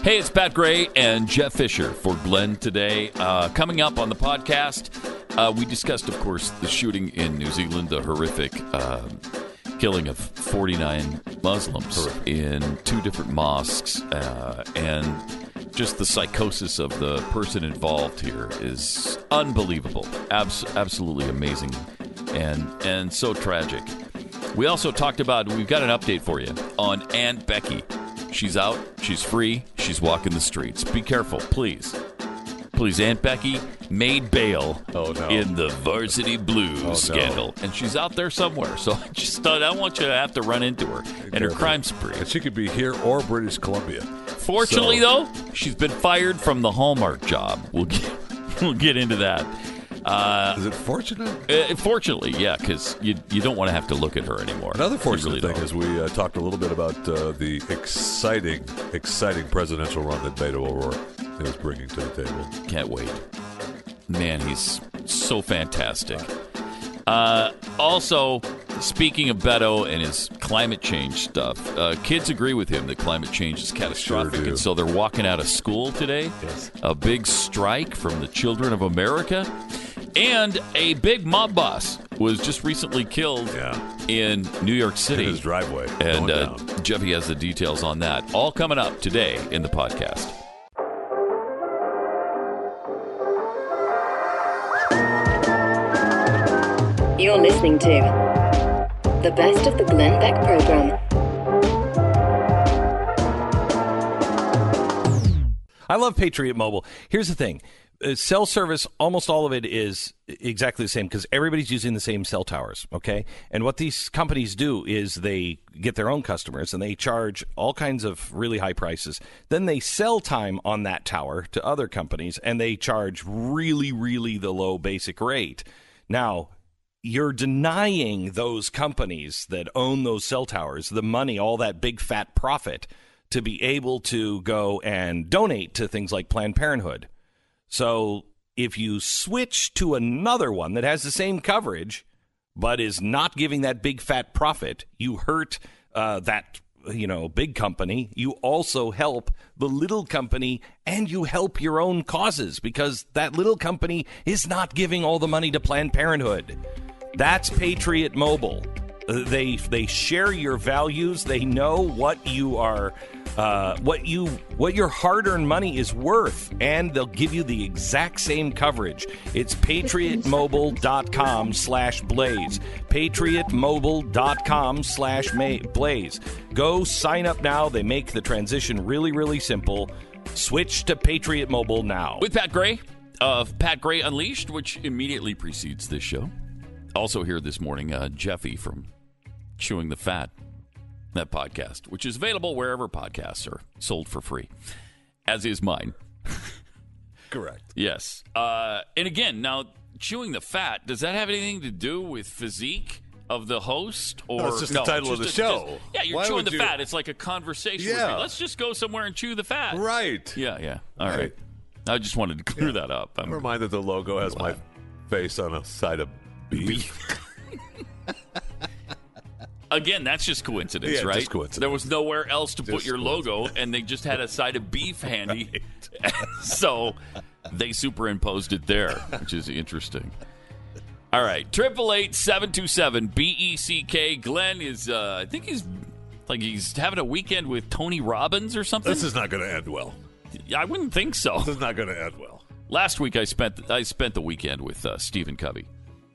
Hey, it's Pat Gray and Jeff Fisher for Glenn today. Coming up on the podcast, we discussed, of course, the shooting in New Zealand, the horrific killing of 49 Muslims in two different mosques, and just the psychosis of the person involved here is unbelievable, absolutely amazing, and so tragic. We also talked about, we've got an update for you on Aunt Becky. She's out, she's free, she's walking the streets. Be careful, please. Please, Aunt Becky made bail in the Varsity Blues scandal. And she's out there somewhere. So I just thought, I don't want you to have to run into her and her crime spree. And she could be here or British Columbia. Fortunately, though, she's been fired from the Hallmark job. We'll get into that. Is it fortunate? Fortunately, yeah, because you don't want to have to look at her anymore. Another fortunate thing is we talked a little bit about the exciting presidential run that Beto O'Rourke is bringing to the table. Can't wait. Man, he's so fantastic. Also, speaking of Beto and his climate change stuff, kids agree with him that climate change is catastrophic, and so they're walking out of school today. Yes. A big strike from the children of America. And a big mob boss was just recently killed in New York City. In his driveway. And Jeffy has the details on that. All coming up today in the podcast. You're listening to the best of the Glenn Beck program. I love Patriot Mobile. Here's the thing. Cell service, almost all of it is exactly the same because everybody's using the same cell towers, okay? And what these companies do is they get their own customers and they charge all kinds of really high prices. Then they sell time on that tower to other companies and they charge really, really the low basic rate. Now, you're denying those companies that own those cell towers the money, all that big fat profit, to be able to go and donate to things like Planned Parenthood. So if you switch to another one that has the same coverage but is not giving that big fat profit, you hurt that big company. You also help the little company and you help your own causes because that little company is not giving all the money to Planned Parenthood. That's Patriot Mobile. They share your values. They know what you are, what your hard-earned money is worth, and they'll give you the exact same coverage. It's patriotmobile.com/blaze. patriotmobile.com/blaze. Go sign up now. They make the transition really, really simple. Switch to Patriot Mobile now. With Pat Gray of Pat Gray Unleashed, which immediately precedes this show. Also here this morning, Jeffy from Chewing the Fat, that podcast, which is available wherever podcasts are sold for free, as is mine. Correct. Yes. And again, now, Chewing the Fat, does that have anything to do with physique of the host? Or no, it's just the title of the show. You're chewing the fat. It's like a conversation with me. Let's just go somewhere and chew the fat. Right. Yeah. All right. I just wanted to clear that up. I'm reminded the logo has my face on a side of beef. Again, that's just coincidence, right? Just coincidence. There was nowhere else to put your logo, and they just had a side of beef handy. Right. So they superimposed it there, which is interesting. All right, 888-727-BECK. Glenn is, I think he's having a weekend with Tony Robbins or something. This is not going to end well. I wouldn't think so. This is not going to end well. Last week I spent the weekend with Stephen Covey.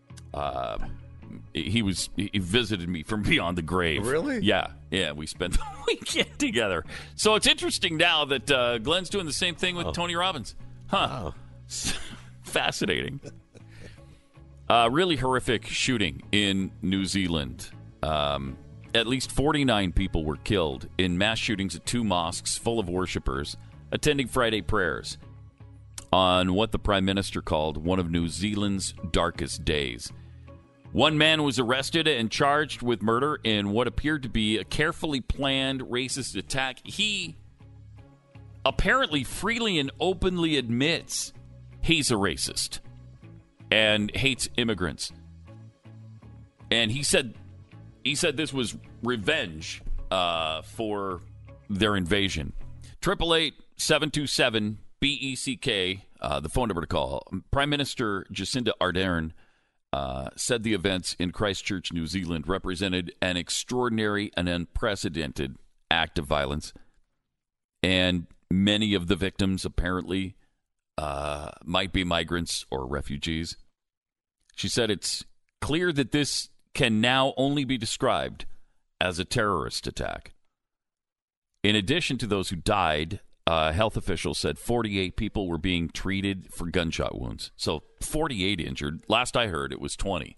He visited me from beyond the grave. Really? Yeah. We spent the weekend together. So it's interesting now that Glenn's doing the same thing with Tony Robbins. Huh? Wow. Fascinating. Really horrific shooting in New Zealand. At least 49 people were killed in mass shootings at two mosques full of worshipers attending Friday prayers on what the Prime Minister called one of New Zealand's darkest days. One man was arrested and charged with murder in what appeared to be a carefully planned racist attack. He apparently freely and openly admits he's a racist and hates immigrants. And he said this was revenge for their invasion. 888 727-BECK, the phone number to call. Prime Minister Jacinda Ardern said the events in Christchurch, New Zealand, represented an extraordinary and unprecedented act of violence. And many of the victims apparently might be migrants or refugees. She said it's clear that this can now only be described as a terrorist attack. In addition to those who died, health officials said 48 people were being treated for gunshot wounds. So 48 injured. Last I heard, it was 20.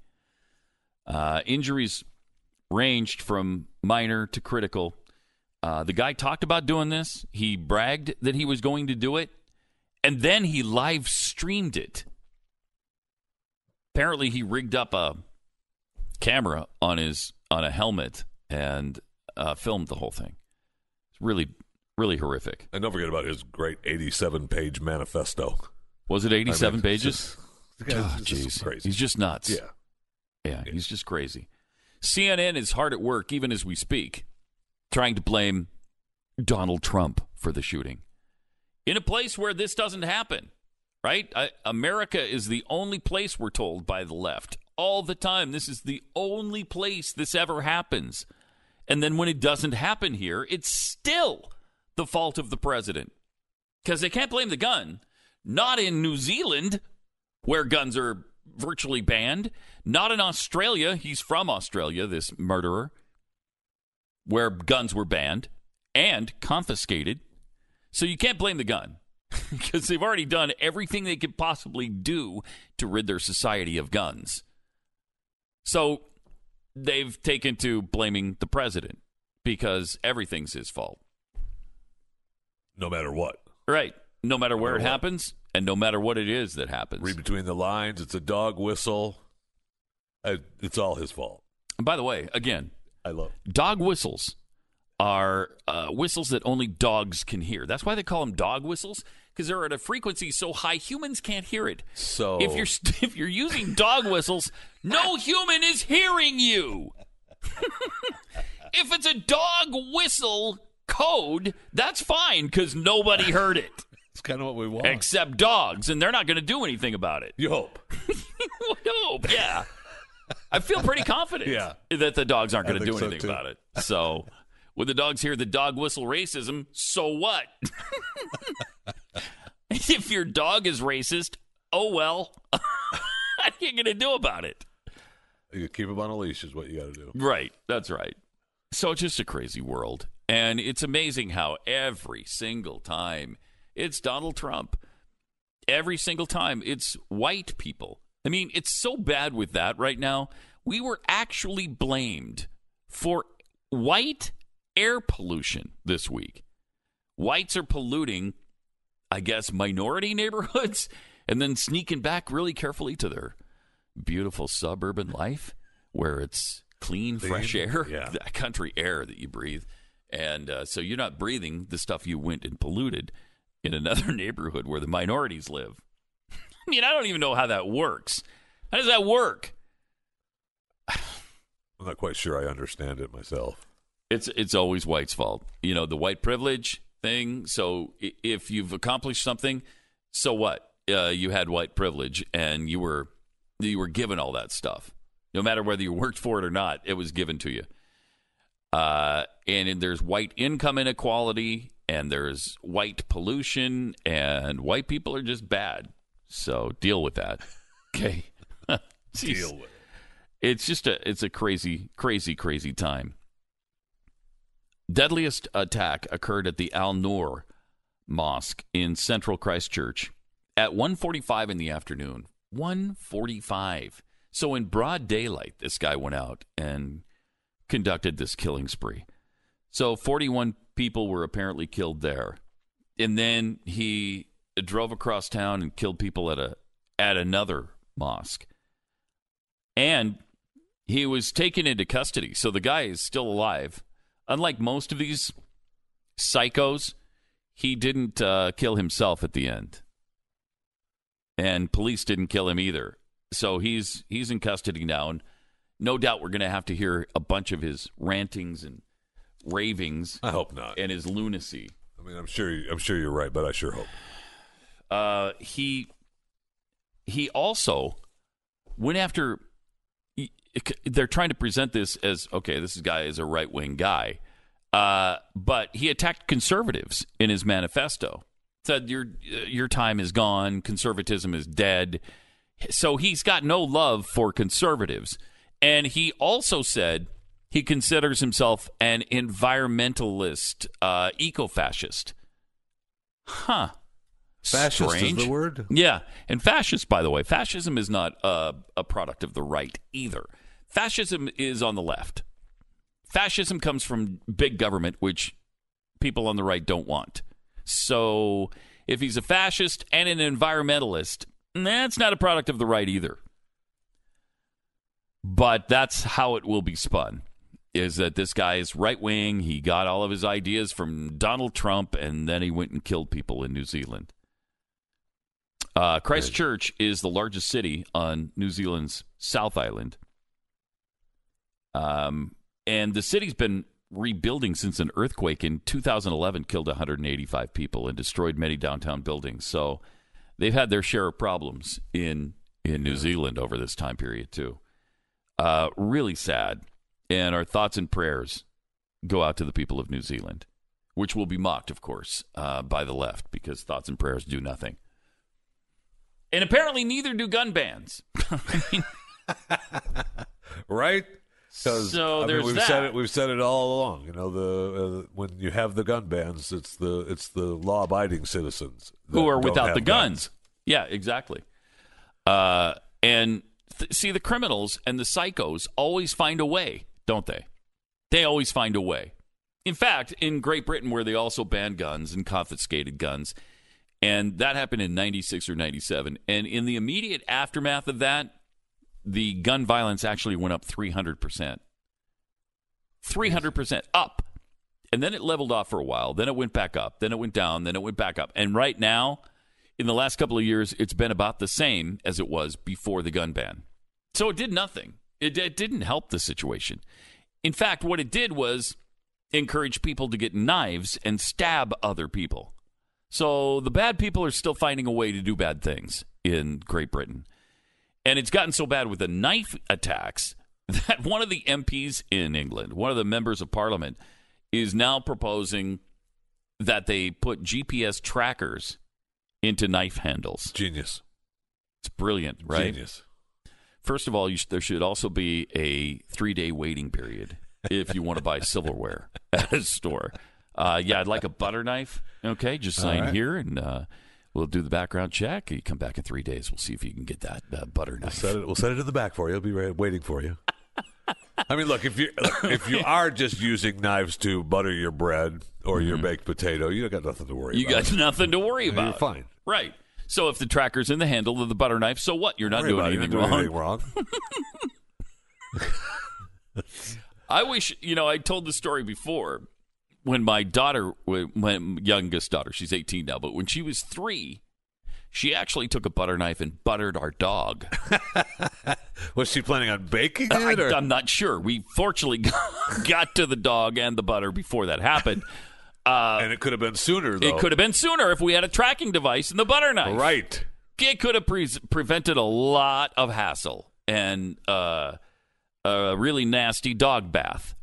Injuries ranged from minor to critical. The guy talked about doing this. He bragged that he was going to do it, and then he live streamed it. Apparently, he rigged up a camera on a helmet and filmed the whole thing. It's really, really horrific. And don't forget about his great 87-page manifesto. Was it 87 pages? Jeez, crazy. He's just nuts. Yeah, he's just crazy. CNN is hard at work, even as we speak, trying to blame Donald Trump for the shooting. In a place where this doesn't happen, right? America is the only place, we're told by the left all the time. This is the only place this ever happens. And then when it doesn't happen here, it's still the fault of the president. Because they can't blame the gun. Not in New Zealand, where guns are virtually banned. Not in Australia. He's from Australia, this murderer, where guns were banned and confiscated. So you can't blame the gun because they've already done everything they could possibly do to rid their society of guns. So they've taken to blaming the president because everything's his fault. No matter what. Right. No matter where it happens and no matter what it is that happens. Read between the lines. It's a dog whistle. It's all his fault. And by the way, again, I love dog whistles are whistles that only dogs can hear. That's why they call them dog whistles, because they're at a frequency so high humans can't hear it. So if you're using dog whistles, no human is hearing you. If it's a dog whistle code, that's fine because nobody heard it. It's kind of what we want. Except dogs, and they're not going to do anything about it. You hope. Hope, yeah. I feel pretty confident that the dogs aren't going to do anything about it. So when the dogs hear the dog whistle racism, so what? If your dog is racist, oh well. What are you going to do about it? You keep him on a leash is what you got to do. Right. That's right. So it's just a crazy world. And it's amazing how every single time it's Donald Trump. Every single time it's white people. I mean, it's so bad with that right now. We were actually blamed for white air pollution this week. Whites are polluting, I guess, minority neighborhoods and then sneaking back really carefully to their beautiful suburban life where it's clean, fresh air, that country air that you breathe. And so you're not breathing the stuff you went and polluted in another neighborhood where the minorities live. I mean, I don't even know how that works. How does that work? I'm not quite sure I understand it myself. It's always white's fault. You know, the white privilege thing. So if you've accomplished something, so what? You had white privilege and you were given all that stuff. No matter whether you worked for it or not, it was given to you. And there's white income inequality, and there's white pollution, and white people are just bad. So deal with that. Okay. Deal with it. It's a crazy, crazy, crazy time. Deadliest attack occurred at the Al-Noor Mosque in central Christchurch at 1:45 in the afternoon. 1:45. So in broad daylight, this guy went out and conducted this killing spree. So 41 people were apparently killed there. And then he drove across town and killed people at another mosque. And he was taken into custody. So the guy is still alive. Unlike most of these psychos, he didn't kill himself at the end. And police didn't kill him either. So he's in custody now. And no doubt we're going to have to hear a bunch of his rantings and ravings. I hope not. And his lunacy. I mean, I'm sure you're right, but I sure hope. He also went after. They're trying to present this as, okay, this guy is a right-wing guy, but he attacked conservatives in his manifesto. Said your time is gone, conservatism is dead. So he's got no love for conservatives. And he also said he considers himself an environmentalist, eco-fascist. Huh. Fascist Strange. is the word? Yeah. And fascist, by the way, fascism is not a product of the right either. Fascism is on the left. Fascism comes from big government, which people on the right don't want. So if he's a fascist and an environmentalist, that's not a product of the right either. But that's how it will be spun, is that this guy is right-wing. He got all of his ideas from Donald Trump, and then he went and killed people in New Zealand. Christchurch is the largest city on New Zealand's South Island. And the city's been rebuilding since an earthquake in 2011 killed 185 people and destroyed many downtown buildings. So they've had their share of problems in New Zealand over this time period, too. Really sad. And our thoughts and prayers go out to the people of New Zealand, which will be mocked, of course, by the left, because thoughts and prayers do nothing. And apparently neither do gun bans. I mean, right? So there's that. We've said it all along. You know, when you have the gun bans, it's the law-abiding citizens who are without the guns. Yeah, exactly. And see, the criminals and the psychos always find a way, don't they? They always find a way. In fact, in Great Britain, where they also banned guns and confiscated guns, and that happened in 96 or 97. And in the immediate aftermath of that, the gun violence actually went up 300%. 300% up. And then it leveled off for a while. Then it went back up. Then it went down. Then it went back up. And right now, in the last couple of years, it's been about the same as it was before the gun ban. So it did nothing. It didn't help the situation. In fact, what it did was encourage people to get knives and stab other people. So the bad people are still finding a way to do bad things in Great Britain. And it's gotten so bad with the knife attacks that one of the MPs in England, one of the members of parliament, is now proposing that they put GPS trackers into knife handles. Genius. It's brilliant, right? Genius. First of all, there should also be a 3-day waiting period if you want to buy silverware at a store. Yeah, I'd like a butter knife. Okay, just sign here, and we'll do the background check. You come back in 3 days. We'll see if you can get that butter knife. We'll set it in the back for you. It'll be waiting for you. I mean, look, if you are just using knives to butter your bread or your baked potato, you got nothing to worry about. You got nothing to worry about. You're fine. Right. So if the tracker's in the handle of the butter knife, so what? You're not doing anything wrong. I wish, I told the story before. When my daughter, my youngest daughter, she's 18 now, but when she was 3, she actually took a butter knife and buttered our dog. Was she planning on baking it? I'm not sure. We fortunately got to the dog and the butter before that happened. And it could have been sooner, though. It could have been sooner if we had a tracking device in the butter knife. Right. It could have prevented a lot of hassle and a really nasty dog bath.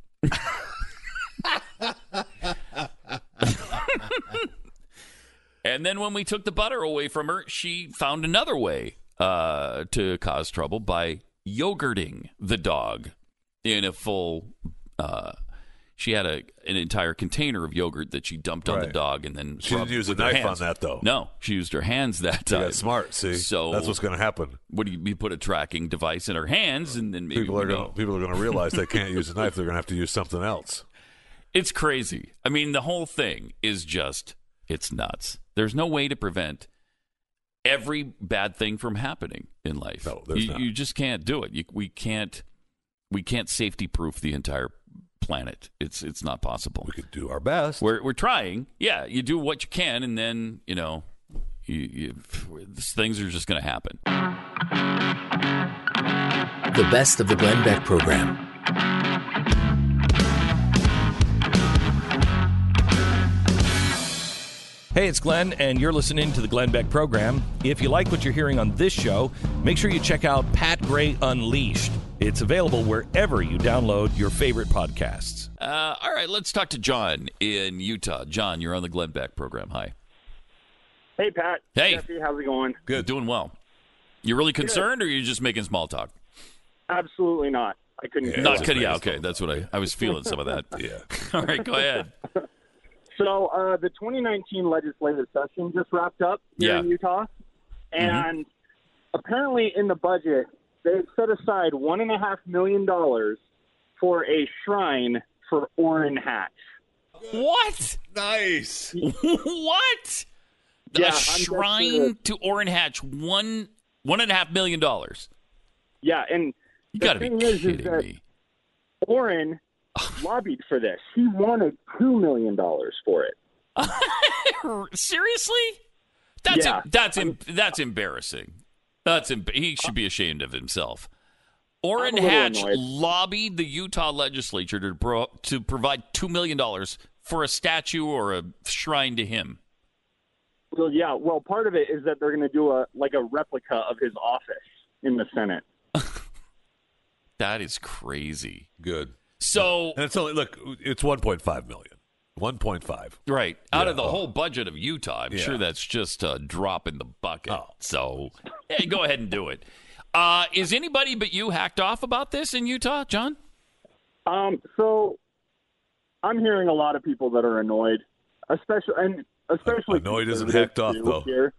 And then when we took the butter away from her, she found another way to cause trouble by yogurting the dog in a full. She had an entire container of yogurt that she dumped on the dog, and then she didn't use a knife on that, though. No, she used her hands that time. That's smart. See, so that's what's going to happen. What do you put a tracking device in her hands, and then maybe people are going to realize they can't use a knife. They're going to have to use something else. It's crazy. I mean, the whole thing is just, it's nuts. There's no way to prevent every bad thing from happening in life. No, there's not. You just can't do it. We can't safety-proof the entire planet. It's not possible. We could do our best. We're trying. Yeah, you do what you can, and then, things are just going to happen. The best of the Glenn Beck program. Hey, it's Glenn, and you're listening to the Glenn Beck Program. If you like what you're hearing on this show, make sure you check out Pat Gray Unleashed. It's available wherever you download your favorite podcasts. All right, let's talk to John in Utah. John, you're on the Glenn Beck Program. Hi. Hey, Pat. Hey. Jeffy, how's it going? Good. Doing well. You really concerned, or are you just making small talk? Absolutely not. I couldn't. Yeah, Not kidding. Yeah, okay. That's what I was feeling some of that. Yeah. All right, go ahead. So the 2019 legislative session just wrapped up here in Utah, and apparently in the budget they've set aside $1.5 million for a shrine for Orrin Hatch. What? Nice. What? Yeah, A shrine to Orrin Hatch, $1.5 million. Yeah, and You the got to be thing is kidding that me. Orrin lobbied for this. He wanted $2 million for it. Seriously? That's embarrassing. He should be ashamed of himself. Orrin I'm a little Hatch annoyed. lobbied the Utah legislature to provide $2 million for a statue or a shrine to him. Well, yeah. Well, part of it is that they're going to do a replica of his office in the Senate. That is crazy. Good. So, And it's only, look, it's 1.5 million. 1.5. right, out Yeah. of the whole budget of Utah, I'm sure that's just a drop in the bucket. Oh. So, hey, go ahead and do it. Is anybody but you hacked off about this in Utah, John? So I'm hearing a lot of people that are annoyed, especially Annoyed isn't hacked off, though. Here.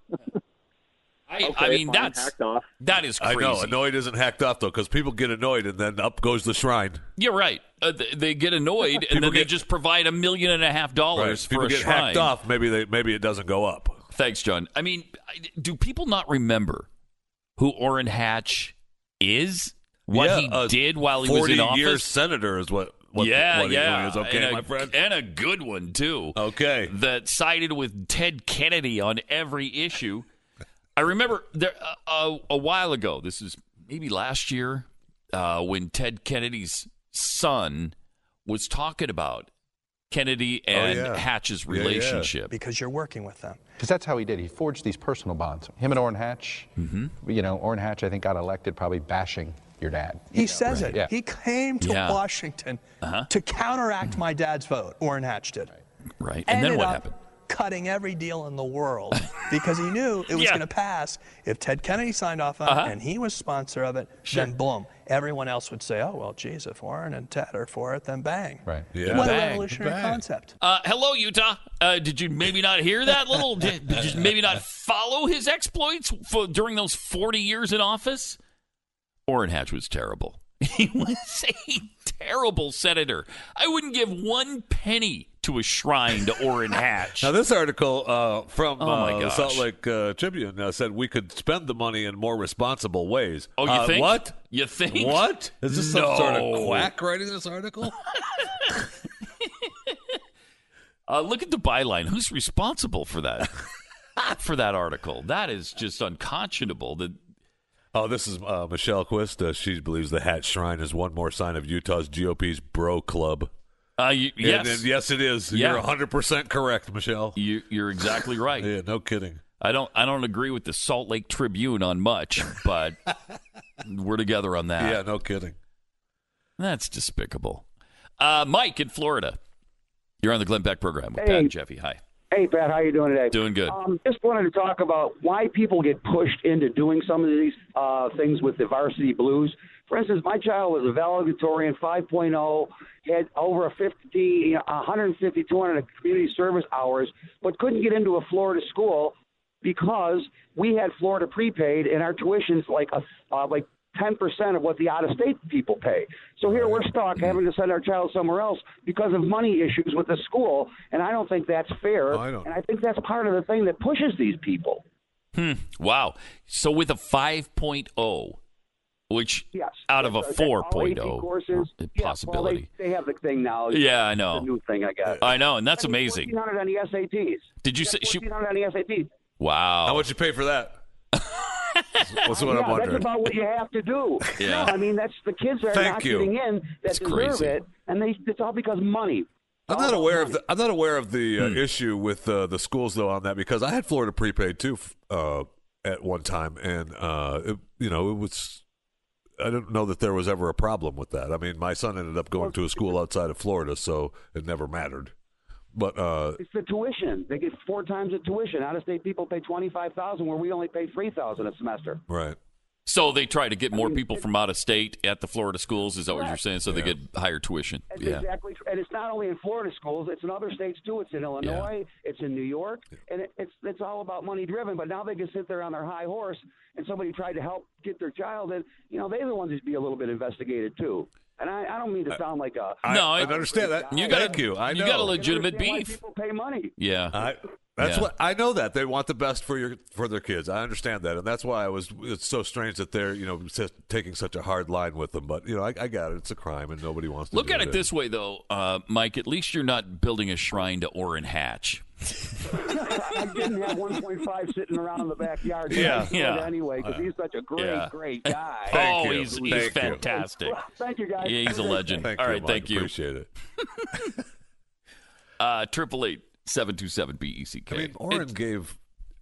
I mean, fine, that's hacked off. that is I crazy. know. Annoyed isn't hacked off, though, because people get annoyed, and then up goes the shrine. You're right. They get annoyed, and then they just provide $1.5 million for People a get shrine. hacked off. Maybe it doesn't go up. Thanks, John. I mean, do people not remember who Orrin Hatch is? What he did while he was in 40-year office? senator is what yeah. he is. Okay, and my friend. And a good one, too. Okay. That sided with Ted Kennedy on every issue. I remember there a while ago, this is maybe last year, when Ted Kennedy's son was talking about Kennedy and Hatch's relationship. Because you're working with them. Because that's how he did. He forged these personal bonds. Him and Orrin Hatch, Orrin Hatch, I think, got elected probably bashing your dad. He says it. Yeah. He came to Washington to counteract my dad's vote. Orrin Hatch did. Right. And then Ended what up happened? Cutting every deal in the world because he knew it was going to pass. If Ted Kennedy signed off on it and he was sponsor of it, then boom, everyone else would say, oh, well, geez, if Orrin and Ted are for it, then bang. Right. Yeah. What a Bang. revolutionary concept. Hello, Utah. Did you maybe not hear that little? Did you maybe not follow his exploits during those 40 years in office? Orrin Hatch was terrible. He was a terrible senator. I wouldn't give one penny to a shrine to Orrin Hatch. Now, this article from my the gosh. Salt Lake Tribune said we could spend the money in more responsible ways. Oh, you think? What? You think? What? Is this some sort of No. quack writing this article? Look at the byline. Who's responsible for that? For that article? That is just unconscionable. Oh, this is Michelle Quist. She believes the Hatch Shrine is one more sign of Utah's GOP's bro club. Yes. And yes, it is. Yeah. You're 100% correct, Michelle. You're exactly right. Yeah, no kidding. I don't agree with the Salt Lake Tribune on much, but we're together on that. Yeah, no kidding. That's despicable. Mike in Florida. You're on the Glenn Beck program with Pat and Jeffy. Hi. Hey, Pat, how you doing today? Doing good. Just wanted to talk about why people get pushed into doing some of these things with the varsity blues. For instance, my child was a valedictorian 5.0, had over 150, 200 community service hours, but couldn't get into a Florida school because we had Florida prepaid and our tuition's like 10% of what the out-of-state people pay. So here we're stuck having to send our child somewhere else because of money issues with the school, and I don't think that's fair. And I think that's part of the thing that pushes these people. Wow. So with a 5.0, which out of a 4.0 possibility. Well, they have the thing now. Yeah, I know. The new thing, I guess. I know, and that's amazing. 1,400 on the SATs. Did you say she? 1,400 on the SATs. Wow. How much you pay for that? That's what I'm wondering. That's about what you have to do. Yeah. No, I mean, that's the kids are not getting in that It's deserve crazy. it, and it's all because of money. I'm not aware of the issue with the schools though on that, because I had Florida prepaid too at one time, and it was. I don't know that there was ever a problem with that. I mean, my son ended up going to a school outside of Florida, so it never mattered. But it's the tuition. They get 4 times the tuition. Out-of-state people pay $25,000, where we only pay $3,000 a semester. Right. So they try to get more people from out of state at the Florida schools. Is that what you're saying? So they get higher tuition. Exactly. And it's not only in Florida schools; it's in other states too. It's in Illinois. It's in New York, and it's all about money driven. But now they can sit there on their high horse, and somebody tried to help get their child in. They're the ones that be a little bit investigated too. And I don't mean to sound like a. I understand that. Thank you. I know. You got a legitimate beef. Why people pay money. Yeah. That's what I know, that they want the best for their kids. I understand that, and that's why it's so strange that they're taking such a hard line with them. But I got it. It's a crime, and nobody wants to look at it this way, though, Mike. At least you're not building a shrine to Orrin Hatch. I didn't have 1.5 sitting around in the backyard. Anyway, because he's such a great guy. He's fantastic. Thank you, guys. Yeah, he's a legend. All right, Mike. thank you. Appreciate it. 888-727-BECK. I mean, Orrin gave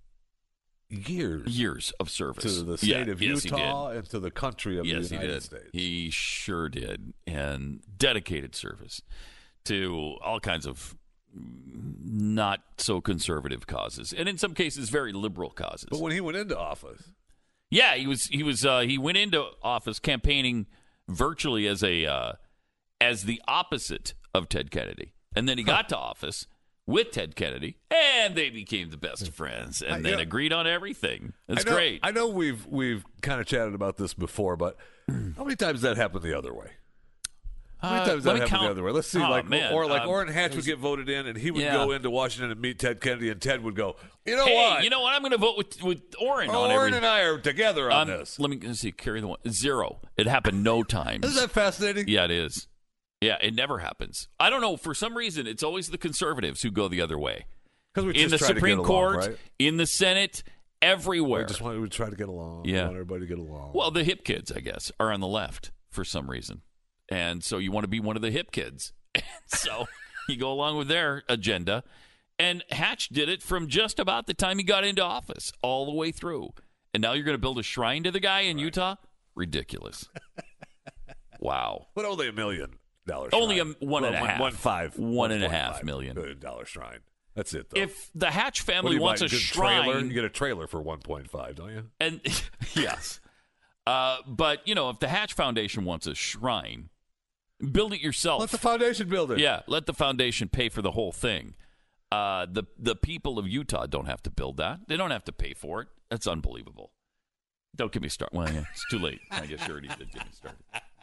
years of service to the state of Utah and to the country of the United States. He sure did, and dedicated service to all kinds of not so conservative causes, and in some cases very liberal causes. But when he went into office, he went into office campaigning virtually as the opposite of Ted Kennedy, and then he got to office with Ted Kennedy, and they became the best friends, and then agreed on everything. It's great. I know we've kind of chatted about this before, but how many times did that happen the other way? How many times did that happen the other way? Let's see. Orrin Hatch would get voted in, and he would go into Washington and meet Ted Kennedy, and Ted would go, you know what? I'm going to vote with Orrin on everything. Orrin and I are together on this. Let me see. Carry the one. 0. It happened no times. Isn't that fascinating? Yeah, it is. Yeah, it never happens. I don't know. For some reason, it's always the conservatives who go the other way. In the Supreme Court, in the Senate, everywhere. We try to get along. Yeah. We want everybody to get along. Well, the hip kids, I guess, are on the left for some reason. And so you want to be one of the hip kids. And so you go along with their agenda. And Hatch did it from just about the time he got into office all the way through. And now you're going to build a shrine to the guy in Utah? Ridiculous. Wow. But only $1 million. Only a $1.5 million shrine. That's it, though. If the Hatch family wants a shrine, you get a trailer for 1.5, don't you? And yes, but if the Hatch Foundation wants a shrine, build it yourself. Let the foundation build it. Yeah, let the foundation pay for the whole thing. The people of Utah don't have to build that. They don't have to pay for it. That's unbelievable. Don't get me started. Well, yeah, it's too late. I guess you already did get me started.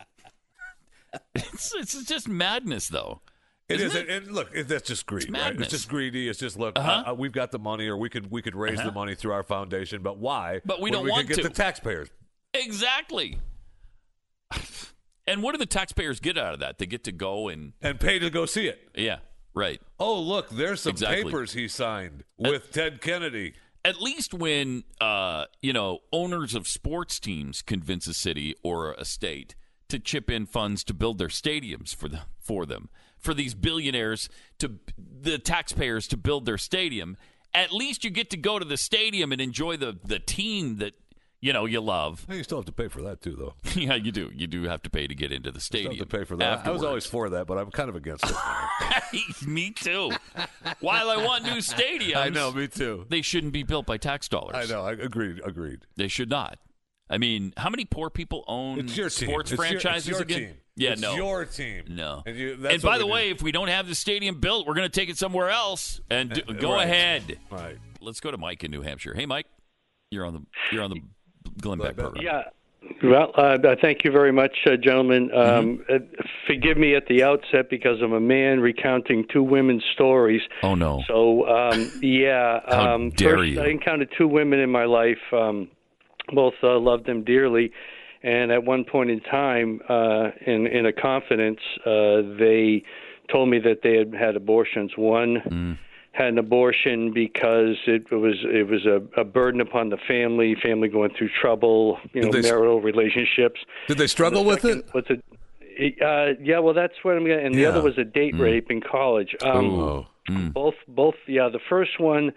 It's just madness, though. It is, and look, that's just greed. Right? It's just greedy. It's just look, we've got the money, or we could raise the money through our foundation, but why? But we don't want to get the taxpayers. Exactly. And what do the taxpayers get out of that? They get to go and pay to go see it. Yeah, right. Oh, look, there's some papers he signed with Ted Kennedy. At least when owners of sports teams convince a city or a state to chip in funds to build their stadiums for them, for these billionaires, the taxpayers to build their stadium, at least you get to go to the stadium and enjoy the team that you love. You still have to pay for that too, though. Yeah, you do. You do have to pay to get into the stadium. You have to pay for that. Afterwards. I was always for that, but I'm kind of against it. Me too. While I want new stadiums, I know, me too. They shouldn't be built by tax dollars. I know. I agreed. They should not. I mean, how many poor people own sports franchises it's your again? Team. Yeah, it's your team. No. And by the way, if we don't have the stadium built, we're going to take it somewhere else. And go ahead. Right. Let's go to Mike in New Hampshire. Hey, Mike, you're on the Glenn Beck program. Yeah. Well, thank you very much, gentlemen. Forgive me at the outset because I'm a man recounting two women's stories. Oh, no. So, How dare first, you? I encountered two women in my life. Both loved them dearly. And at one point in time, in a confidence, they told me that they had had abortions. One had an abortion because it was a burden upon the family going through trouble, marital relationships. Did they struggle with it? Yeah, well, that's what I'm going to. And the other was a date rape in college. Both. Yeah, the first one,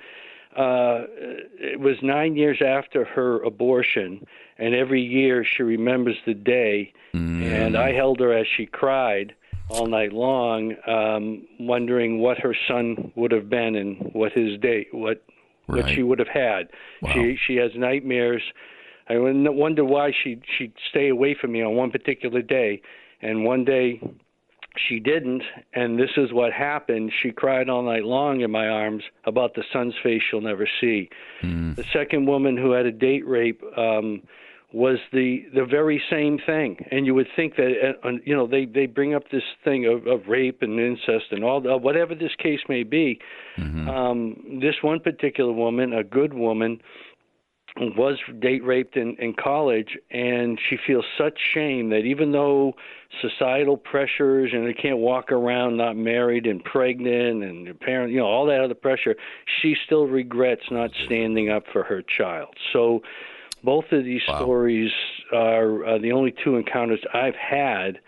it was 9 years after her abortion, and every year she remembers the day. And I held her as she cried all night long, wondering what her son would have been and what his day, what she would have had. Wow. She has nightmares. I wonder why she'd stay away from me on one particular day, and one day she didn't, and this is what happened. She cried all night long in my arms about the son's face she'll never see. The second woman who had a date rape was the very same thing, and you would think that they bring up this thing of rape and incest and all whatever this case may be. This one particular woman, a good woman, was date raped in college, and she feels such shame that even though societal pressures and they can't walk around not married and pregnant and the parent, all that other pressure, she still regrets not standing up for her child. So both of these stories are the only two encounters I've had,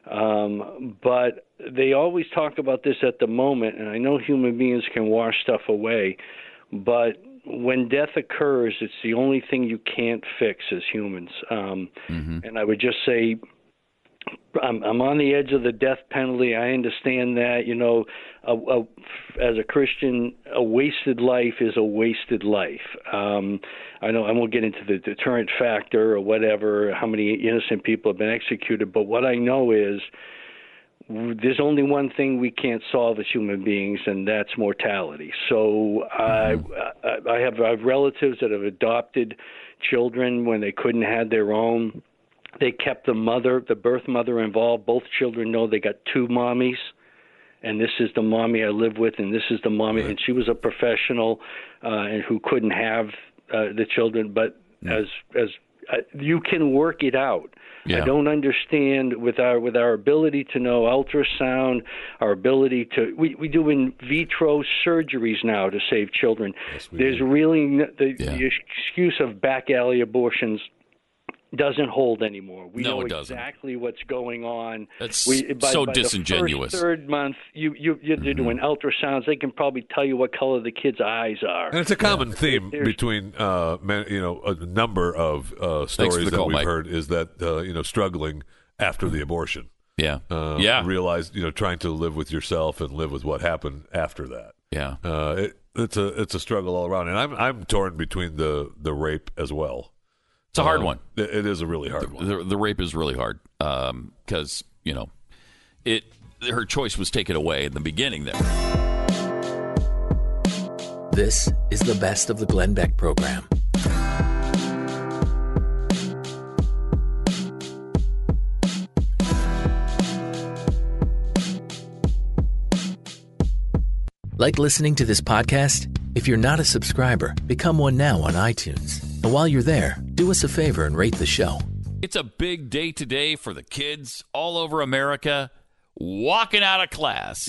but they always talk about this at the moment, and I know human beings can wash stuff away, but when death occurs, it's the only thing you can't fix as humans. And I would just say, I'm on the edge of the death penalty. I understand that, as a Christian, a wasted life is a wasted life. I know I won't get into the deterrent factor or whatever, how many innocent people have been executed, but what I know is there's only one thing we can't solve as human beings, and that's mortality. So I have relatives that have adopted children when they couldn't have their own. They kept the birth mother involved. Both children know they got two mommies, and this is the mommy I live with, and this is the mommy. And she was a professional and who couldn't have the children, but as you can work it out. I don't understand with our ability to know ultrasound, our ability to we do in vitro surgeries now to save children. Yes, there's really the excuse of back alley abortions doesn't hold anymore. We know exactly what's going on. It's so disingenuous. The first, third month, you're doing ultrasounds. They can probably tell you what color the kid's eyes are. And it's a common theme between a number of stories that we've heard is that struggling after the abortion. Realize trying to live with yourself and live with what happened after that. It's a struggle all around, and I'm torn between the rape as well. It's a hard one. It is a really hard one. The rape is really hard because her choice was taken away in the beginning there. This is the best of the Glenn Beck program. Like listening to this podcast? If you're not a subscriber, become one now on iTunes. And while you're there, do us a favor and rate the show. It's a big day today for the kids all over America walking out of class.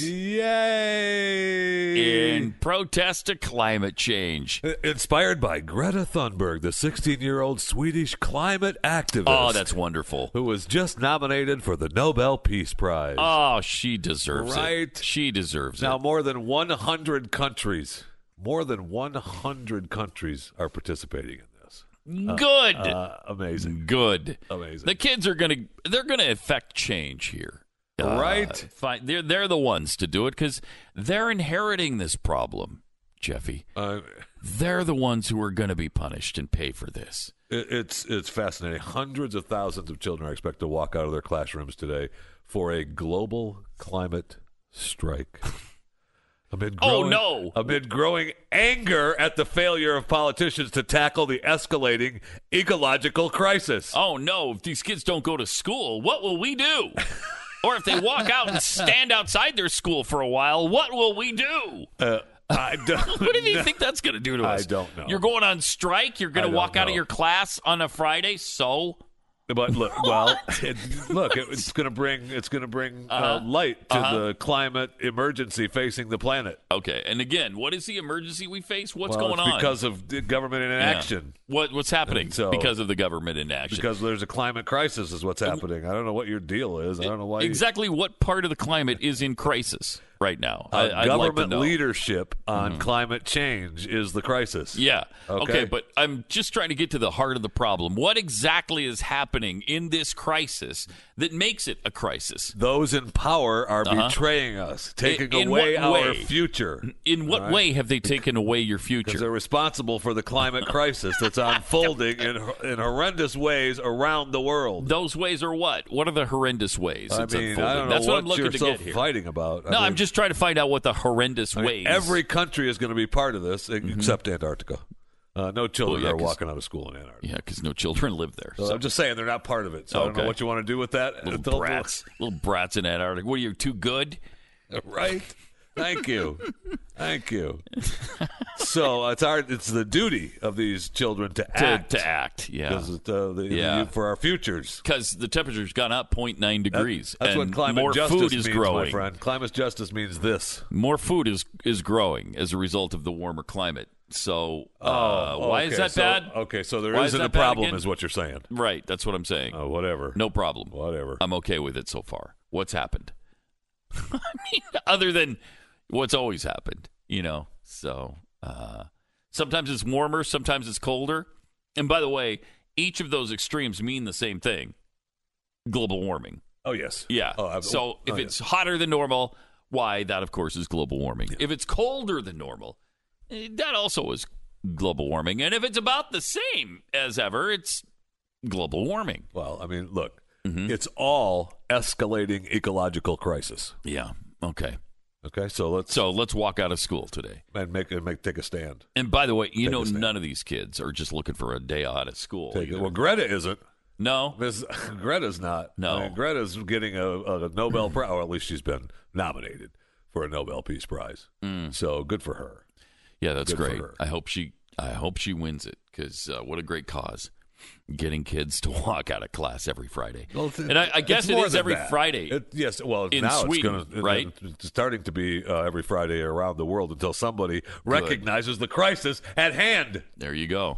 Yay! In protest to climate change. Inspired by Greta Thunberg, the 16-year-old Swedish climate activist. Oh, that's wonderful. Who was just nominated for the Nobel Peace Prize. Oh, she deserves it. Right? She deserves it. Now, more than 100 countries are participating in this. Good. Amazing. Good. Amazing. The kids are gonna affect change here. Right. Fine. They're the ones to do it because they're inheriting this problem, Jeffy. They're the ones who are going to be punished and pay for this. It's fascinating. Hundreds of thousands of children are expected to walk out of their classrooms today for a global climate strike. Amid growing anger at the failure of politicians to tackle the escalating ecological crisis. Oh, no. If these kids don't go to school, what will we do? Or if they walk out and stand outside their school for a while, what will we do? I don't What do you think that's going to do to us? I don't know. You're going on strike? You're going to walk out of your class on a Friday? So? But look, it's going to bring light to the climate emergency facing the planet. Okay, and again, what is the emergency we face? What's going on? Because of the government inaction. Yeah. What's happening because of the government inaction? Because there's a climate crisis is what's happening. I don't know what your deal is. I don't know why. Exactly what part of the climate is in crisis right now? Government like to know. leadership on climate change is the crisis. Yeah. Okay, but I'm just trying to get to the heart of the problem. What exactly is happening in this crisis that makes it a crisis? Those in power are betraying us, taking away our future. In what way have they taken away your future? Because they're responsible for the climate crisis that's unfolding in horrendous ways around the world. Those ways are what? What are the horrendous ways it's unfolding? I don't know that's what I'm looking you're to so get here. Fighting about. No, I'm just trying to find out what the horrendous ways. Every country is going to be part of this, except Antarctica. No children are walking out of school in Antarctica. Yeah, because no children live there. So I'm just saying they're not part of it. So I don't know what you want to do with that. Little brats in Antarctica. What are you, too good? Right. Thank you. So it's the duty of these children to act. Yeah. For our futures. Because the temperature's gone up 0.9 degrees. That's what climate justice food is means, growing. my friend. Climate justice means this. More food is growing as a result of the warmer climate. So why is that bad? Okay, so there isn't a problem is what you're saying. Right, that's what I'm saying. Oh, whatever. No problem. Whatever. I'm okay with it so far. What's happened? I mean, other than what's always happened, So sometimes it's warmer, sometimes it's colder. And by the way, each of those extremes mean the same thing. Global warming. Oh, yes. Yeah. So if it's hotter than normal, why? That, of course, is global warming. Yeah. If it's colder than normal, that also is global warming. And if it's about the same as ever, it's global warming. Well, I mean, look, it's all escalating ecological crisis. Yeah. Okay. So let's walk out of school today and take a stand. And by the way, none of these kids are just looking for a day out of school. Well, Greta isn't. No, Greta's not. No, I mean, Greta's getting a Nobel Prize, or at least she's been nominated for a Nobel Peace Prize. So good for her. Yeah, that's great. I hope she wins it because what a great cause. Getting kids to walk out of class every Friday. Well, and I guess it is every Friday. Yes, well, in now Sweden, right? It's starting to be every Friday around the world until somebody recognizes the crisis at hand. There you go.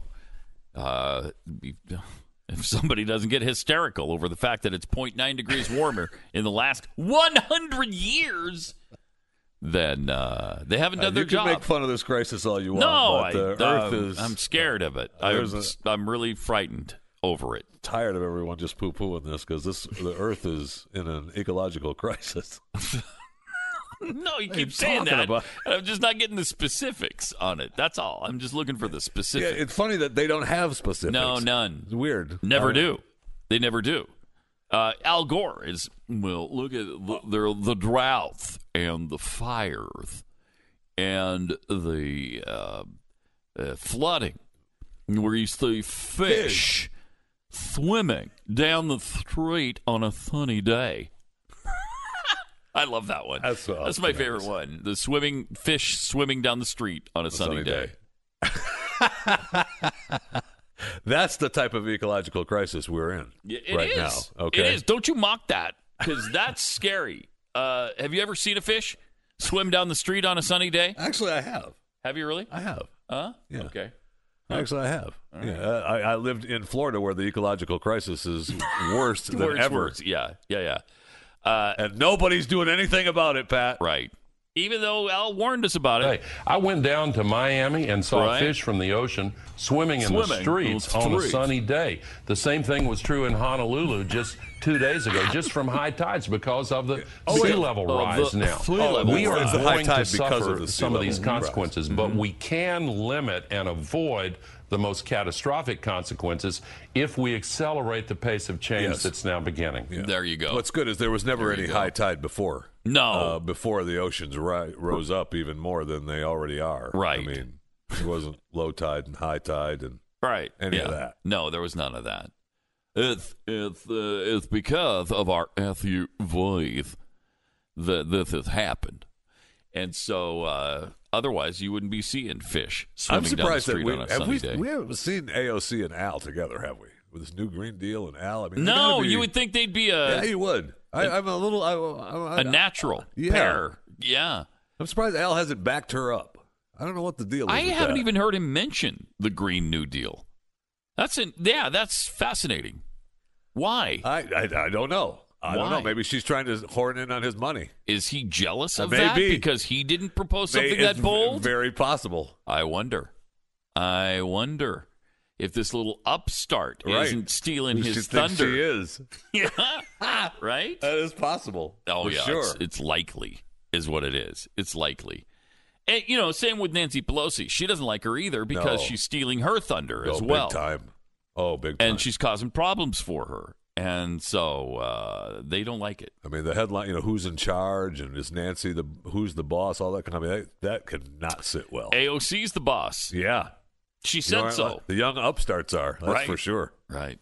If somebody doesn't get hysterical over the fact that it's 0.9 degrees warmer in the last 100 years, then they haven't done their job. You can make fun of this crisis all you want. No, but Earth is. I'm scared of it. I'm really frightened over it. Tired of everyone just poo-pooing this because the Earth is in an ecological crisis. No, you keep saying that. I'm just not getting the specifics on it. That's all. I'm just looking for the specifics. Yeah, it's funny that they don't have specifics. No, none. It's weird. Never do. They never do. Al Gore is, look at the drought and the fires and the flooding where you see fish swimming down the street on a sunny day. I love that one. That's my favorite one. The fish swimming down the street on a sunny day. That's the type of ecological crisis we're in now. Okay? It is. Don't you mock that because that's scary. Have you ever seen a fish swim down the street on a sunny day? Actually, I have. Have you really? I have. Yeah. Okay. Actually, I have. Right. Yeah, I lived in Florida where the ecological crisis is worse than ever. Yeah. And nobody's doing anything about it, Pat. Right. Even though Al warned us about it. Hey, I went down to Miami and saw fish from the ocean swimming in the streets on a sunny day. The same thing was true in Honolulu just 2 days ago, just from high tides because of the sea level rise now. We are going to suffer some of these consequences, but we can limit and avoid the most catastrophic consequences if we accelerate the pace of change that's now beginning. Yeah. There you go. What's good is there was never any high tide before. No. Before the oceans rose up even more than they already are. Right. I mean, there wasn't low tide and high tide and any of that. No, there was none of that. It's because of our SUVs that this has happened. And so otherwise you wouldn't be seeing fish swimming down the street on a sunny day. We haven't seen AOC and Al together, have we? with this new Green Deal and Al. I mean, no, you would think they'd be yeah, you would. I'm a little a natural pair. Yeah, I'm surprised Al hasn't backed her up. I don't know what the deal is. I haven't even heard him mention the Green New Deal. That's fascinating. Why? I don't know. I don't know. Maybe she's trying to horn in on his money. Is he jealous of that because he didn't propose something that bold? Very possible. I wonder if this little upstart isn't stealing his thunder. She is. Yeah. Right? That is possible. Oh, yeah. Sure. It's likely is what it is. It's likely. And, same with Nancy Pelosi. She doesn't like her either because she's stealing her thunder as well. Big time. Oh, big time. And she's causing problems for her. And so they don't like it. I mean, the headline, who's in charge and is Nancy who's the boss, all that kind of that could not sit well. AOC's the boss. Yeah. She said so. The young upstarts are. That's for sure. Right.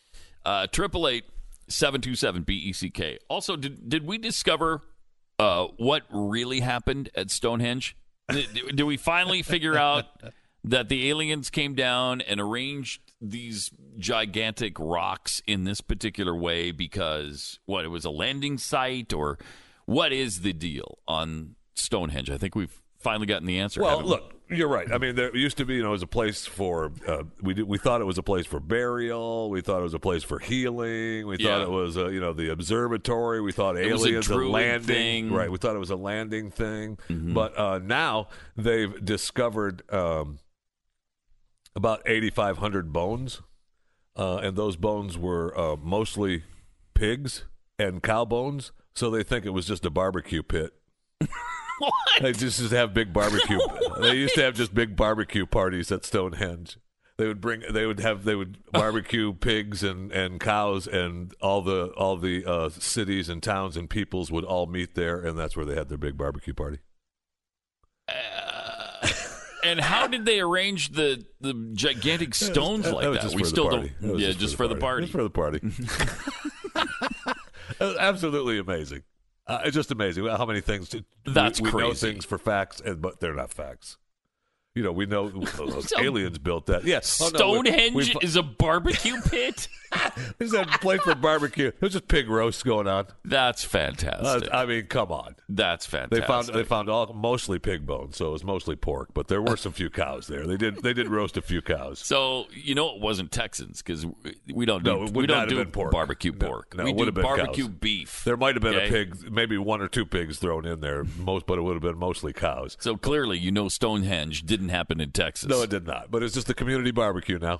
888-727-BECK. Also, did we discover what really happened at Stonehenge? Did we finally figure out that the aliens came down and arranged these gigantic rocks in this particular way because, it was a landing site, or what is the deal on Stonehenge? I think we've finally gotten the answer. Well, look, you're right. I mean, there used to be, it was a place for, we thought it was a place for burial. We thought it was a place for healing. We thought it was, the observatory. We thought aliens, a landing thing. Right. We thought it was a landing thing. Mm-hmm. But now they've discovered about 8,500 bones. And those bones were mostly pigs and cow bones. So they think it was just a barbecue pit. What? They just have big barbecue. They used to have just big barbecue parties at Stonehenge. They would barbecue pigs and cows, and all the cities and towns and peoples would all meet there, and that's where they had their big barbecue party. And how did they arrange the gigantic stones like that? We still don't. Yeah, just for the party. Just for the party. It was absolutely amazing. It's just amazing how many things That's we crazy. know things for facts, but they're not facts. We know aliens built that. Yes, Stonehenge is a barbecue pit. It's a place for barbecue. There's just pig roasts going on. That's fantastic. I mean, come on. That's fantastic. They found mostly pig bones, so it was mostly pork, but there were some few cows there. They did roast a few cows. So it wasn't Texans because we don't do barbecue pork. No, we do barbecue cows. beef. There might have been a pig, maybe one or two pigs thrown in there, but it would have been mostly cows. So clearly, Stonehenge didn't happen in Texas. No, it did not. But it's just a community barbecue now.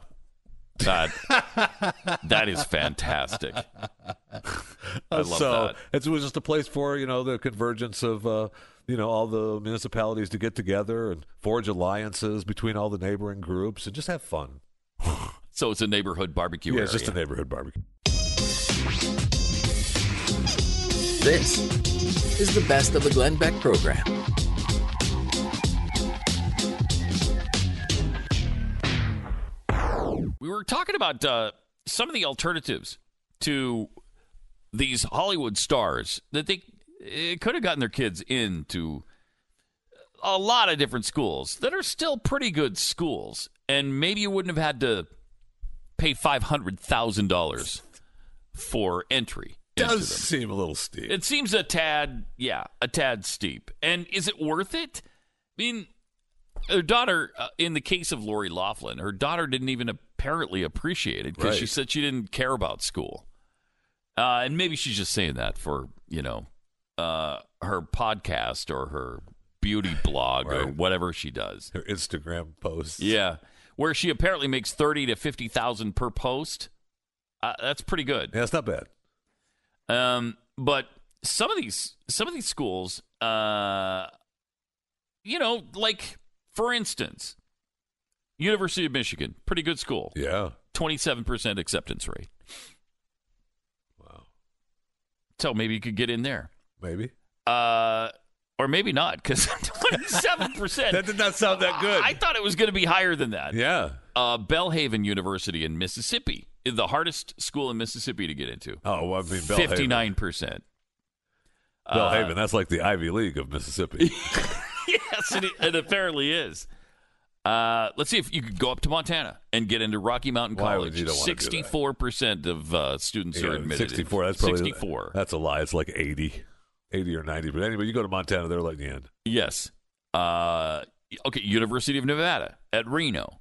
That is fantastic. I love that. It was just a place for the convergence of all the municipalities to get together and forge alliances between all the neighboring groups and just have fun. So it's a neighborhood barbecue area. It's just a neighborhood barbecue. This is the Best of the Glenn Beck program. We were talking about some of the alternatives to these Hollywood stars that they could have gotten their kids into a lot of different schools that are still pretty good schools, and maybe you wouldn't have had to pay $500,000 for entry. Does seem a little steep. It seems a tad steep. And is it worth it? I mean, her daughter, in the case of Lori Loughlin, her daughter didn't even apparently appreciate it because she said she didn't care about school. And maybe she's just saying that for, her podcast or her beauty blog or whatever she does. Her Instagram posts. Yeah. Where she apparently makes $30,000 to $50,000 per post. That's pretty good. Yeah, that's not bad. But some of these schools, like, for instance, University of Michigan, pretty good school. Yeah. 27% acceptance rate. Wow. So maybe you could get in there. Maybe. Or maybe not, because 27%. That did not sound that good. I thought it was going to be higher than that. Yeah. Belhaven University in Mississippi is the hardest school in Mississippi to get into. Oh, well, I mean, Belhaven. 59%. Belhaven, that's like the Ivy League of Mississippi. Yes, it apparently is. Let's see if you could go up to Montana and get into Rocky Mountain College. 64% of students are admitted. 64. That's probably 64. That's a lie. It's like 80 or 90. But anyway, you go to Montana, they're letting you in. Yes. Okay, University of Nevada at Reno.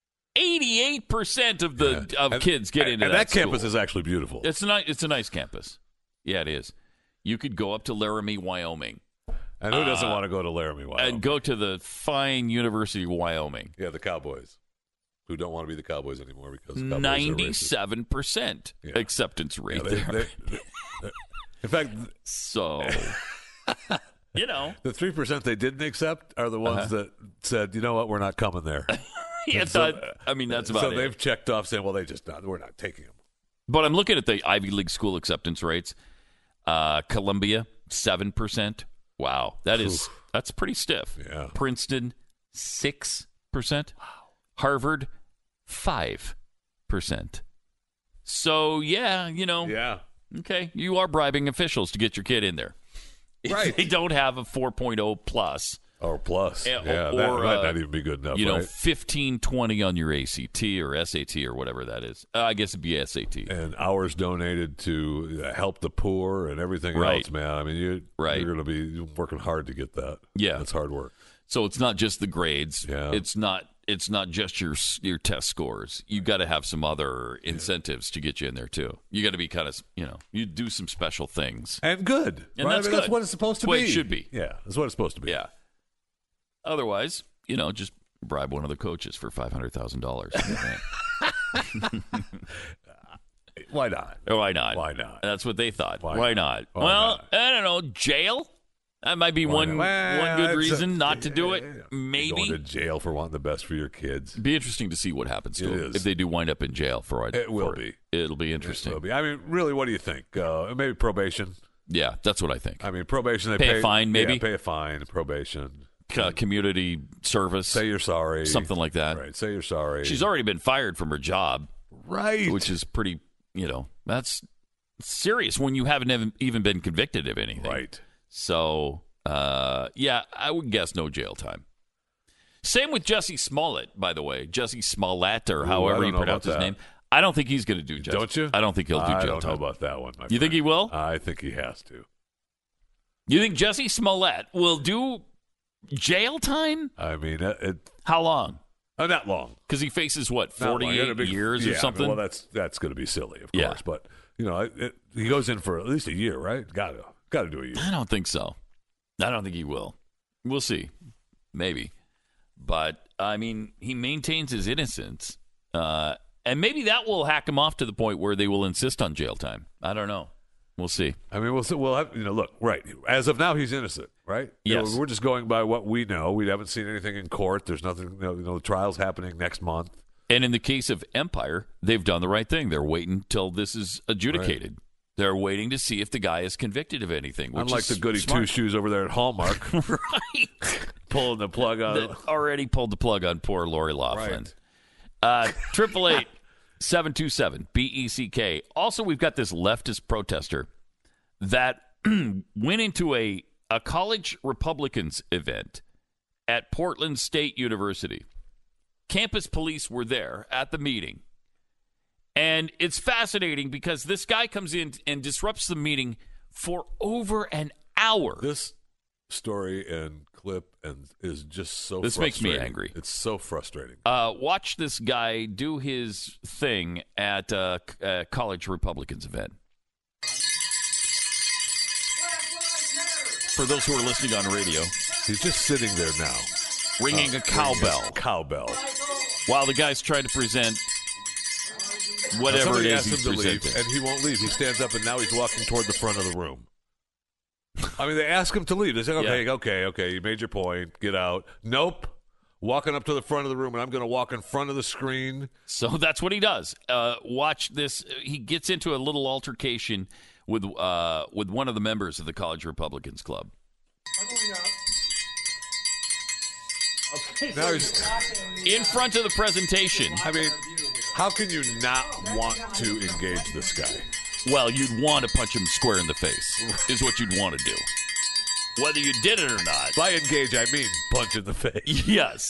88% of kids get into that school. campus is actually beautiful. It's a nice campus. Yeah, it is. You could go up to Laramie, Wyoming. And who doesn't want to go to Laramie, Wyoming? And go to the fine University of Wyoming. Yeah, the Cowboys, who don't want to be the Cowboys anymore because 97% acceptance rate there. In fact, so you know, the 3% they didn't accept are the ones that said, you know what, we're not coming there. That's about it. So they've checked off saying, well, we're not taking them. But I'm looking at the Ivy League school acceptance rates. Columbia, 7%. Wow, that's pretty stiff. Yeah. Princeton, 6%. Wow. Harvard, 5%. So Yeah. Okay, you are bribing officials to get your kid in there. Right. They don't have a 4.0 plus. Or plus. That might not even be good enough, right? 15, 20 on your ACT or SAT or whatever that is. I guess it'd be SAT. And hours donated to help the poor and everything else, man. I mean, you're going to be working hard to get that. Yeah. That's hard work. So it's not just the grades. Yeah. It's not just your test scores. You got to have some other incentives to get you in there too. You got to be kind of, you do some special things. And good. And right? that's good. That's what it's supposed to be. Well, it should be. Yeah, that's what it's supposed to be. Yeah. Otherwise, just bribe one of the coaches for $500,000. Why not? Why not? Why not? That's what they thought. Why not? Why well, not? I don't know. Jail? That might be one good reason not to do it. Maybe. Going to jail for wanting the best for your kids. It'd be interesting to see what happens to them if they do wind up in jail for it. It will be. It'll be interesting. It will be. I mean, really, what do you think? Maybe probation. Yeah, that's what I think. I mean, probation. They pay a fine, maybe. Yeah, pay a fine. Probation. Community service. Say you're sorry. Something like that. Right. Say you're sorry. She's already been fired from her job. Right. Which is pretty, that's serious when you haven't even been convicted of anything. Right. So, I would guess no jail time. Same with Jussie Smollett, by the way. Jussie Smollett, or however you pronounce his name. I don't think he's going to do jail. Don't you? I don't think he'll do jail time. I don't know about that one, my friend. You think he will? I think he has to. You think Jussie Smollett will do jail time? I mean, how long? Not long. Because he faces, 48 years or something? Well, that's going to be silly, of course. But, he goes in for at least a year, right? Got to do a year. I don't think so. I don't think he will. We'll see. Maybe. But, I mean, he maintains his innocence. And maybe that will hack him off to the point where they will insist on jail time. I don't know. We'll see. I mean, we'll have, look, right. As of now, he's innocent, right? Yes. We're just going by what we know. We haven't seen anything in court. There's nothing, the trial's happening next month. And in the case of Empire, they've done the right thing. They're waiting until this is adjudicated. Right. They're waiting to see if the guy is convicted of anything. Which Unlike is the goody smart. two-shoes over there at Hallmark. Right. Pulling the plug on. Already pulled the plug on poor Lori Loughlin. 888-727-BECK. Also, we've got this leftist protester that went into a college Republicans event at Portland State University. Campus police were there at the meeting. And it's fascinating because this guy comes in and disrupts the meeting for over an hour. This story and clip is just so This makes me angry. It's so frustrating. Watch this guy do his thing at a college Republicans event. For those who are listening on radio, he's just sitting there now, ringing a cowbell. While the guy's trying to present whatever it is he's presenting. And he won't leave. He stands up, and now he's walking toward the front of the room. I mean, they ask him to leave. They say, okay, you made your point. Get out. Nope. Walking up to the front of the room, and I'm going to walk in front of the screen. So that's what he does. Watch this. He gets into a little altercation with one of the members of the College Republicans Club. Okay, now he's in front of the presentation. I mean, how can you not want to engage this guy? Well, you'd want to punch him square in the face, is what you'd want to do. Whether you did it or not. By engage, I mean punch in the face. Yes.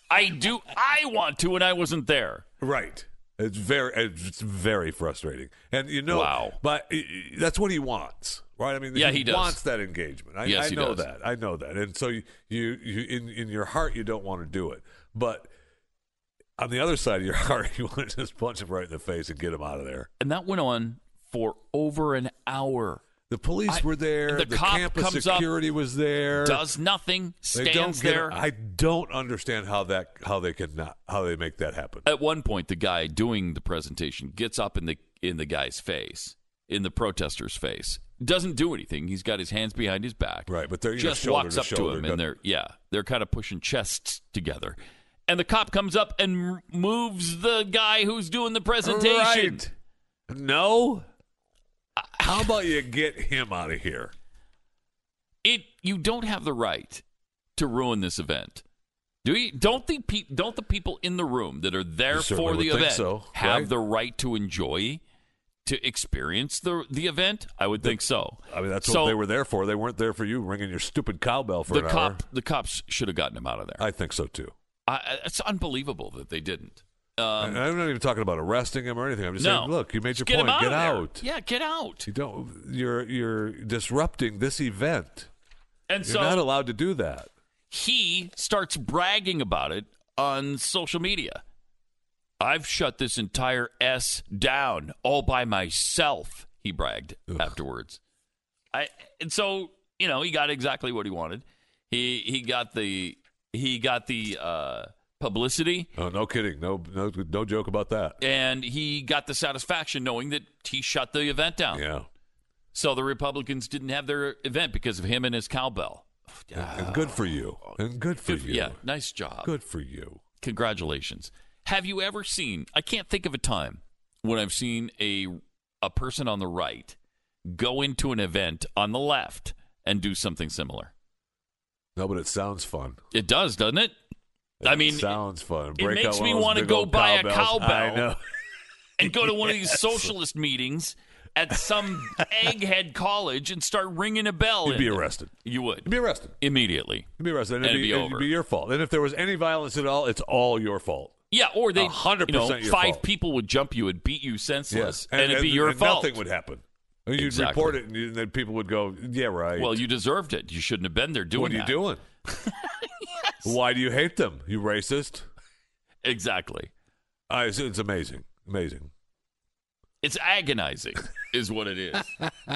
I want to, and I wasn't there. Right. It's very frustrating. And wow. But that's what he wants, right? I mean, he does. Wants that engagement. I know that. I know that. And so you in your heart, you don't want to do it. But on the other side of your heart, you want to just punch him right in the face and get him out of there. And that went on for over an hour. The police were there. The cop campus comes security was there. Does nothing. Stands there. I don't understand how they make that happen. At one point, the guy doing the presentation gets up in the guy's face, in the protester's face. Doesn't do anything. He's got his hands behind his back. Right, but they're just walks up to him, and they're kind of pushing chests together. And the cop comes up and moves the guy who's doing the presentation. Right. No. How about you get him out of here? You don't have the right to ruin this event. Do you? Don't the people in the room that are there for the event have the right to enjoy, to experience the event? I would think so. I mean, that's what they were there for. They weren't there for you ringing your stupid cowbell for an hour. The cops should have gotten him out of there. I think so too. It's unbelievable that they didn't. I'm not even talking about arresting him or anything. I'm just saying, look, you made your point. Get out. Yeah, get out. You're disrupting this event. And you're not allowed to do that. He starts bragging about it on social media. I've shut this entire S down all by myself, he bragged afterwards. And so, he got exactly what he wanted. He got the publicity. Oh, no kidding. No joke about that. And he got the satisfaction knowing that he shut the event down. Yeah. So the Republicans didn't have their event because of him and his cowbell. And good for you. And good for you. Yeah, nice job. Good for you. Congratulations. Have you ever seen, I can't think of a time when I've seen a person on the right go into an event on the left and do something similar. No, but it sounds fun. It does, doesn't it? It sounds fun. It makes me want to go buy a cowbell. I know. And go to one of these socialist meetings at some egghead college and start ringing a bell. You'd be arrested. You would. You'd be arrested. Immediately. You'd be arrested. And it'd be over. It'd be your fault. And if there was any violence at all, it's all your fault. Yeah, or they 100% your five fault. people would jump you and beat you senseless, Yes. and it'd be your fault. Nothing would happen. You'd Exactly. report it, and then people would go, yeah, right. Well, you deserved it. You shouldn't have been there doing that. What are you doing? Why do you hate them, you racist? Exactly. It's amazing. Amazing. It's agonizing is what it is.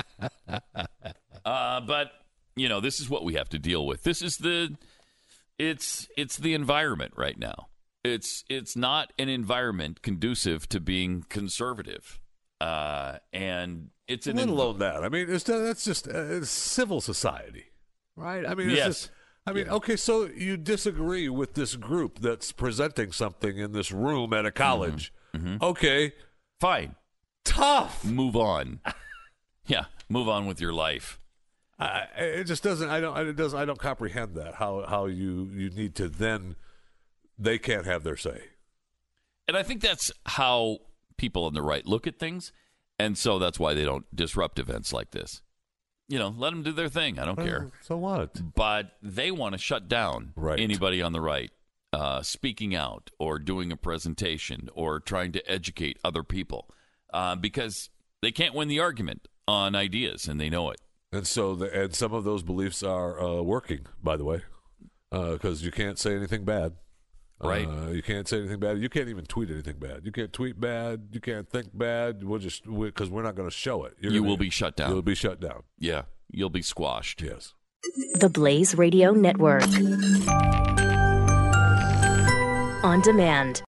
But, this is what we have to deal with. This is it's the environment right now. It's not an environment conducive to being conservative. And it's let alone that. I mean, that's just civil society, right? I mean, yes. Okay, so you disagree with this group that's presenting something in this room at a college. Mm-hmm. Okay. Fine. Tough. Move on. Yeah, move on with your life. It just doesn't. I don't comprehend that. How you need to then. They can't have their say. And I think that's how people on the right look at things, and so that's why they don't disrupt events like this. Let them do their thing. I don't care. So what? But they want to shut down anybody on the right speaking out or doing a presentation or trying to educate other people because they can't win the argument on ideas, and they know it. And so, and some of those beliefs are working, by the way, because you can't say anything bad. Right. You can't say anything bad. You can't even tweet anything bad. You can't tweet bad. You can't think bad. Because we're not going to show it. You will be shut down. You'll be shut down. Yeah. You'll be squashed. Yes. The Blaze Radio Network. On demand.